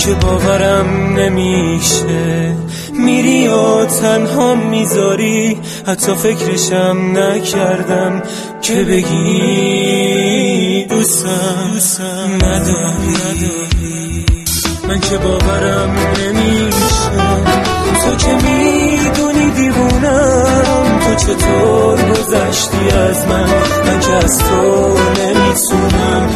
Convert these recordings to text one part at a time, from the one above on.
که باورم نمیشه میری و تنها میذاری، حتی فکرشم نکردم که بگی دوستم نداری. من که باورم نمیشه تو که میدونی دیوونم، تو چطور گذشتی از من که از تو نمیتونم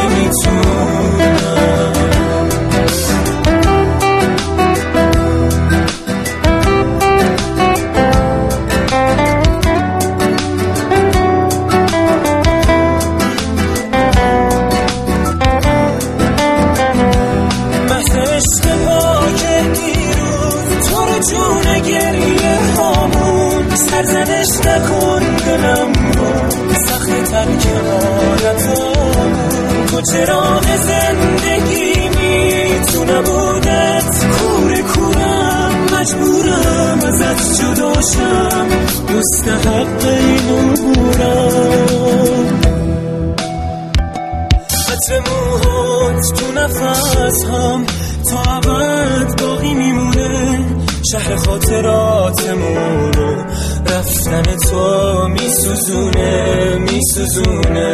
جون گریه هامون، سرزنش نکن دلم رو، سخت ترک حالتامون. تو چراغ زندگی تو نبودت کورم، مجبورم ازت جداشم، مستحق اینو بورم. عطر موهات تو نفس هم تا ابد باقی میمونه، شهر خاطراتمونو رفتن تو میسوزونه.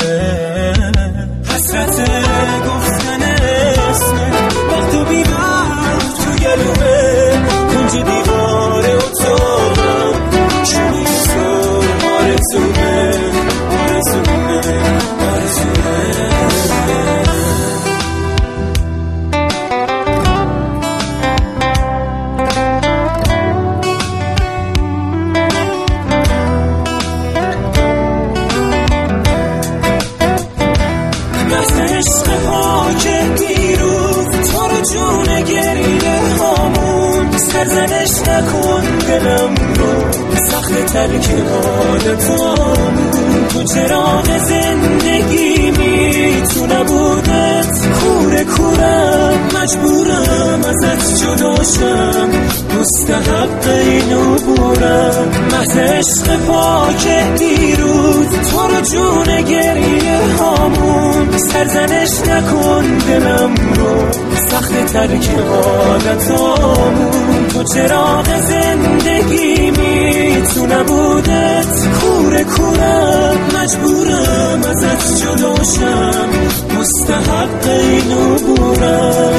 حسرت گفتن اسمت وقت و بی وقت تو گلومه، کنج دیوار اتاقم چونی تو آرزومه. عشق پاک دیروز تو رو جون گریه هامون، سرزنش نکن دلم رو، سخت ترک حالتامون. تو چراغ زندگی تو نبودت کورم، مجبورم ازت جداشم، مستحق اینو بورم. محض عشق پاک دیروز تو رو جون گریه هامون، سرزنش نکن دلم رو، سخت ترک حالتامون. تو چراغ زندگی تو نبودت کورم، مجبورم ازت جداشم، مستحق اینو بورم.